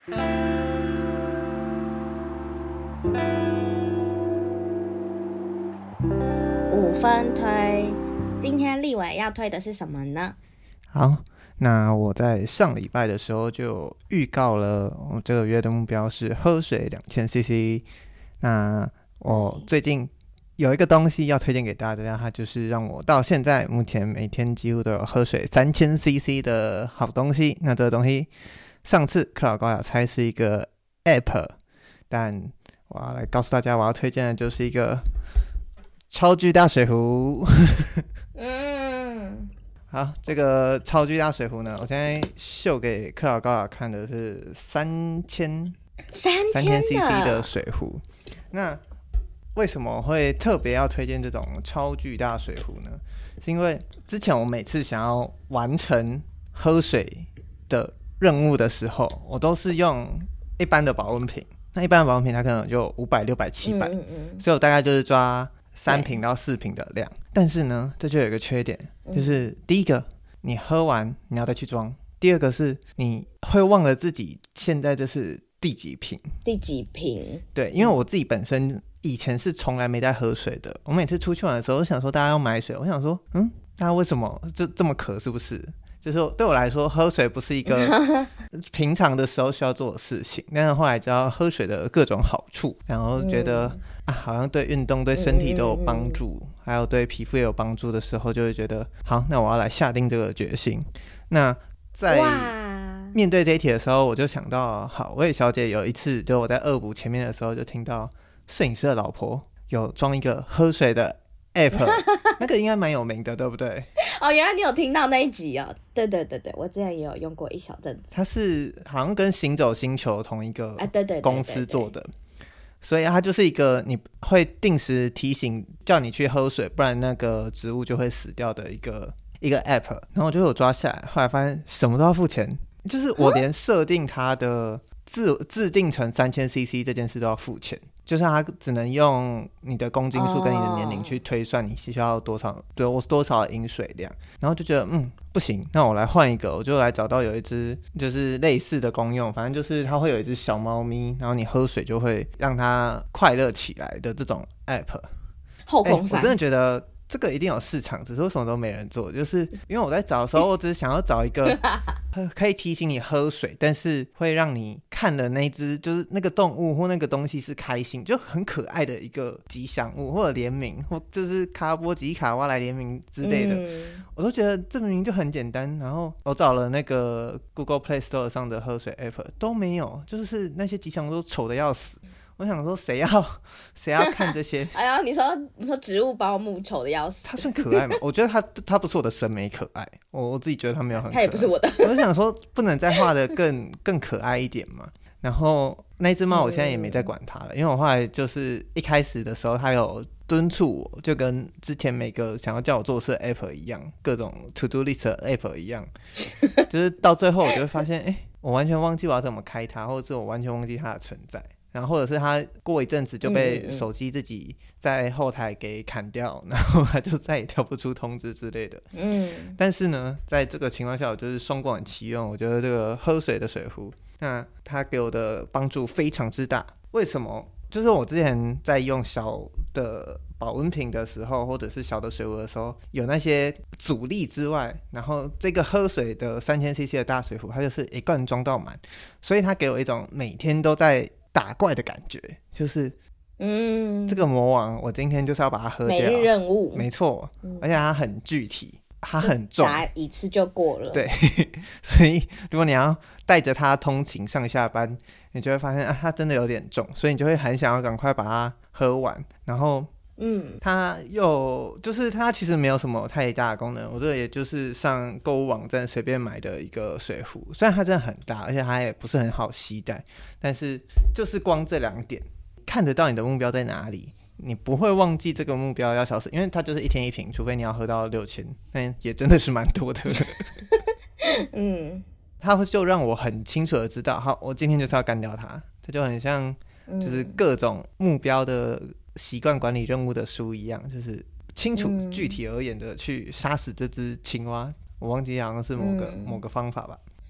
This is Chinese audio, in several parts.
5分推，今天立伟要推的是什么呢？ 好，那我在上礼拜的时候就预告了，我这个月的目标是喝水2000cc。那我最近有一个东西要推荐给大家，它就是让我到现在目前每天几乎都有喝水3000cc 的好东西。那这个东西上次克劳高雅猜是一个 App， 但我要来告诉大家，我要推荐的就是一个超巨大水壶。好，这个超巨大水壶呢，我现在秀给克劳高雅看的是3000cc 的水壶。那为什么会特别要推荐这种超巨大水壶呢？是因为之前我每次想要完成喝水的任务的时候，我都是用一般的保温瓶。那一般的保温瓶它可能就500、600、700，所以我大概就是抓3瓶到4瓶的量。但是呢，这就有一个缺点，就是第一个，你喝完你要再去装；第二个是你会忘了自己现在这是第几瓶。对，因为我自己本身以前是从来没在喝水的。我每次出去玩的时候，我想说大家要买水，我想说，大家为什么这么渴？是不是？就是对我来说，喝水不是一个平常的时候需要做的事情。但是后来知道喝水的各种好处，然后觉得好像对运动、对身体都有帮助，还有对皮肤也有帮助的时候，就会觉得好，那我要来下定这个决心。那在面对这一题的时候，我就想到，好，魏小姐有一次，就我在恶补前面的时候，就听到摄影师的老婆有装一个喝水的 app， 那个应该蛮有名的，对不对？ 哦，原来你有听到那一集哦。对，我之前也有用过一小阵子。 它是好像跟行走星球同一个公司做的，所以它就是一个你会定时提醒叫你去喝水，不然那个植物就会死掉的一个 app。然后我就有抓下来，后来发现什么都要付钱，就是我连设定它的自定成3000cc 这件事都要付钱。就是它只能用你的公斤数跟你的年龄去推算你需要多少的饮水量，然后就觉得不行，那我来换一个。我就来找到有一只就是类似的功用，反正就是它会有一只小猫咪，然后你喝水就会让它快乐起来的这种 app。 后空翻， 我真的觉得这个一定有市场，只是为什么都没人做。就是因为我在找的时候，我只是想要找一个可以提醒你喝水，但是会让你看了那只就是那个动物或那个东西是开心，就很可爱的一个吉祥物，或者联名，或就是卡波吉卡哇来联名之类的。我都觉得这明明就很简单。然后我找了那个 Google Play Store 上的喝水 App 都没有，就是那些吉祥物都丑的要死。我想说谁要看这些？ 哎呀，你说植物包木丑的要死， 它算可爱吗？我觉得它不是我的审美可爱，我自己觉得它没有很可爱， 它也不是我的。 我就想说不能再画的更可爱一点嘛。然后那只猫我现在也没再管它了，因为我后来就是一开始的时候它有敦促我，就跟之前每个想要叫我做事的 app 一样，各种 to do list 的 app 一样，就是到最后我就会发现我完全忘记我要怎么开它，或者是我完全忘记它的存在，然后或者是他过一阵子就被手机自己在后台给砍掉，然后他就再也调不出通知之类的。但是呢，在这个情况下，我就是双管齐用。我觉得这个喝水的水壶，那它给我的帮助非常之大。为什么？就是我之前在用小的保温瓶的时候，或者是小的水壶的时候，有那些阻力之外，然后这个喝水的3000cc 的大水壶，它就是一罐装到满，所以它给我一种每天都在打怪的感觉，就是这个魔王我今天就是要把它喝掉， 每日任务， 没错。而且它很具体，它很重， 打一次就过了。 对，所以如果你要带着它通勤上下班，你就会发现它真的有点重，所以你就会很想要赶快把它喝完。然后它又就是它其实没有什么太大的功能，我这也就是上购物网站随便买的一个水壶，虽然它真的很大，而且它也不是很好携带，但是就是光这2点看得到你的目标在哪里，你不会忘记这个目标要消失，因为它就是1天1瓶，除非你要喝到6000，但也真的是蛮多的。它就让我很清楚的知道，好，我今天就是要干掉它。它就很像就是各种目标的习惯管理任务的书一样，就是清楚具体而言的去杀死这只青蛙。我忘记好像是某个方法吧。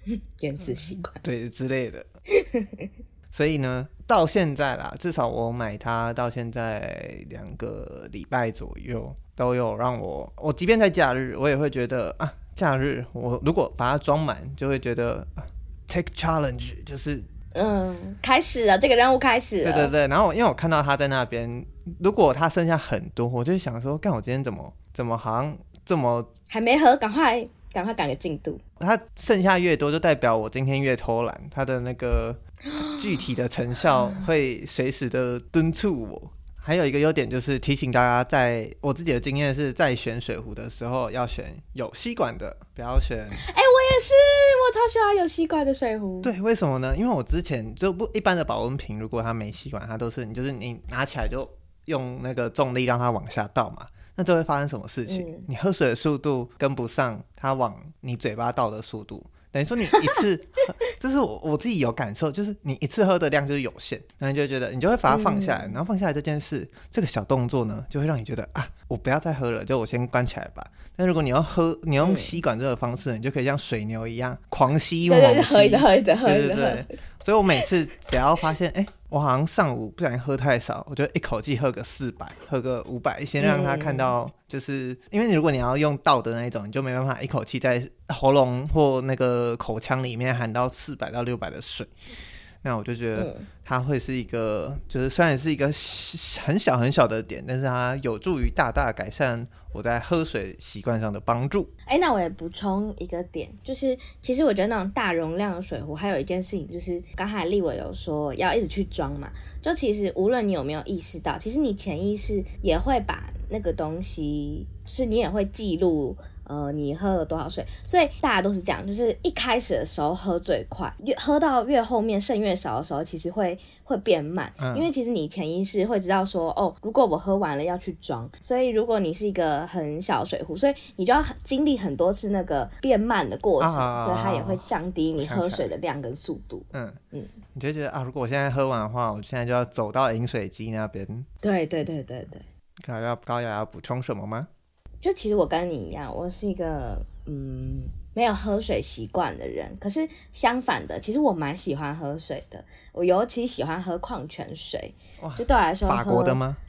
原子习惯， 对之类的。所以呢，到现在啦，至少我买它到现在2个礼拜左右，都有让我即便在假日，我也会觉得啊，假日我如果把它装满，就会觉得take challenge， 就是开始了，这个任务开始了。 对对对，然后因为我看到他在那边，如果他剩下很多，我就想说，干我今天怎么好像这么还没喝，赶快赶个进度。 他剩下越多，就代表我今天越偷懒，他的那个具体的成效会随时的敦促我。还有一个优点就是提醒大家，在我自己的经验是在选水壶的时候要选有吸管的，不要选。 我也是，我超喜欢有吸管的水壶。 对，为什么呢？因为我之前就一般的保温瓶，如果它没吸管，它都是你拿起来就用那个重力让它往下倒嘛。那这会发生什么事情？你喝水的速度跟不上它往你嘴巴倒的速度，等于说你一次这是我自己有感受，就是你一次喝的量就是有限，然后你就觉得你就会把它放下来，然后放下来这件事，这个小动作呢，就会让你觉得啊，我不要再喝了，就我先关起来吧。但如果你用吸管这个方式，你就可以像水牛一样狂吸猛吸， 对，喝一直喝， 对对对。所以我每次只要发现我好像上午不小心喝太少，我就一口气喝个400，喝个500，先让他看到，就是因为如果你要用倒的那一种，你就没办法一口气在喉咙或那个口腔里面含到400到600的水。那我就觉得它会是一个，就是虽然是一个很小很小的点，但是它有助于大大改善我在喝水习惯上的帮助。 那我也补充一个点，就是其实我觉得那种大容量的水壶，还有一件事情就是刚才立伟有说要一直去装嘛，就其实无论你有没有意识到，其实你潜意识也会把那个东西，就是你也会记录你喝了多少水，所以大家都是这样，就是一开始的时候喝最快，喝到越后面剩越少的时候，其实会变慢，因为其实你潜意识会知道说，如果我喝完了要去装，所以如果你是一个很小水壶，所以你就要经历很多次那个变慢的过程，所以它也会降低你喝水的量跟速度。 你就觉得如果我现在喝完的话，我现在就要走到饮水机那边。 对。 高雅要补充什么吗？ 就其实我跟你一样，我是一个没有喝水习惯的人，可是相反的，其实我蛮喜欢喝水的，我尤其喜欢喝矿泉水。就对我来说， 法国的吗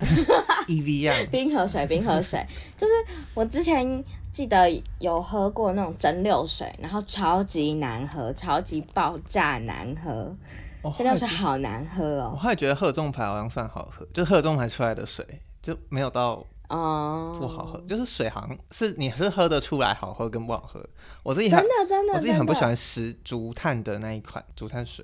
？EV 啊， 冰河水，就是我之前记得有喝过那种蒸馏水，然后超级难喝，超级爆炸难喝，蒸馏水好难喝哦。 我后来觉得鹤中牌好像算好喝，就鹤中牌出来的水就没有到不好喝，就是水好像是你是喝得出来好喝跟不好喝。我自己真的，我自己很不喜欢竹炭的那一款竹炭水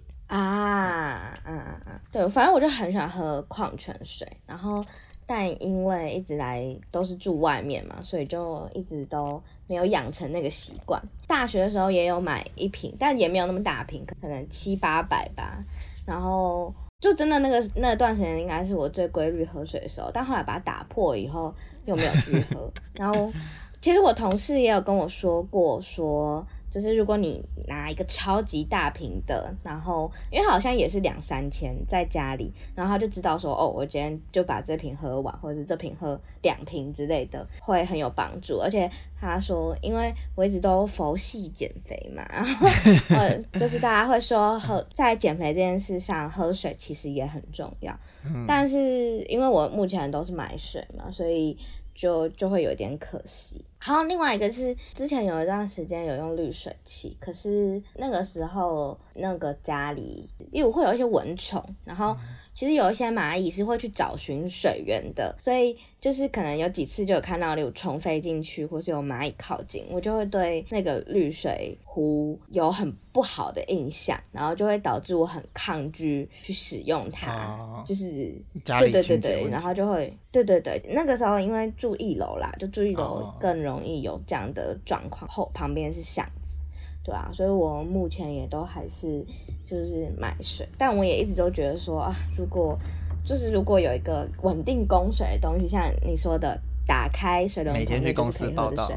对，反正我就很喜欢喝矿泉水，然后但因为一直来都是住外面嘛，所以就一直都没有养成那个习惯。大学的时候也有买一瓶，但也没有那么大瓶，可能700-800吧，然后就真的那段时间应该是我最规律喝水的时候，但后来把它打破以后又没有继续喝。然后其实我同事也有跟我说过，就是如果你拿一个超级大瓶的，然后因为好像也是2-3千在家里，然后他就知道说我今天就把这瓶喝完，或者是这瓶喝2瓶之类的，会很有帮助。而且他说，因为我一直都佛系减肥嘛，然后就是大家会说在减肥这件事上喝水其实也很重要，但是因为我目前都是买水嘛，所以就会有点可惜。好，另外一个是之前有一段时间有用滤水器，可是那个时候那个家里因为会有一些蚊虫，然后其实有一些蚂蚁是会去找寻水源的，所以就是可能有几次就有看到例如虫飞进去或是有蚂蚁靠近，我就会对那个滤水壶有很不好的印象，然后就会导致我很抗拒去使用它，就是家里对，然后就会对，那个时候因为住1楼啦，就住1楼更容易有这样的状况，旁边是巷子，对啊，所以我目前也都还是就是买水，但我也一直都觉得说如果有一个稳定供水的东西，像你说的打开水龙头， 每天去公司报到。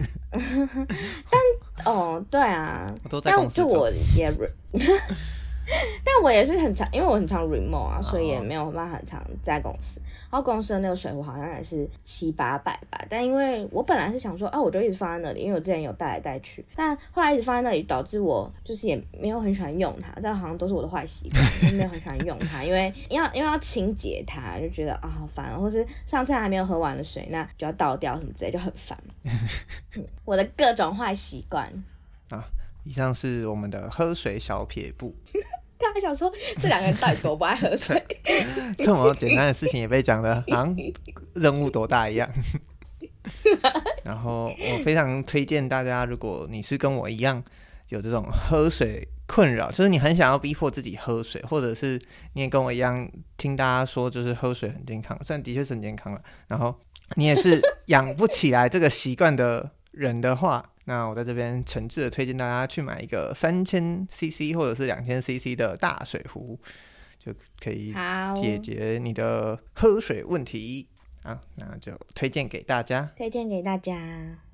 但对啊， 我都在公司做， 但就我也但我也是很常，因为我很常 remote 啊，所以也没有办法很常在公司。然后公司的那个水壶好像也是700-800吧，但因为我本来是想说，我就一直放在那里，因为我之前有带来带去，但后来一直放在那里，导致我就是也没有很喜欢用它，这好像都是我的坏习惯，就没有很喜欢用它，因为要清洁它，就觉得好烦，或是上次还没有喝完的水，那就要倒掉什么之类，就很烦。我的各种坏习惯啊。以上是我们的喝水小撇步。 大家想说这两个人到底多不爱喝水？ 这么简单的事情也被讲的好像任务多大一样。然后我非常推荐大家，如果你是跟我一样有这种喝水困扰，就是你很想要逼迫自己喝水，或者是你也跟我一样听大家说就是喝水很健康，虽然的确是很健康了，然后你也是养不起来这个习惯的人的话，那我在这边诚挚的推荐大家去买一个3000cc 或者是2000cc 的大水壶，就可以解决你的喝水问题啊，那就推荐给大家。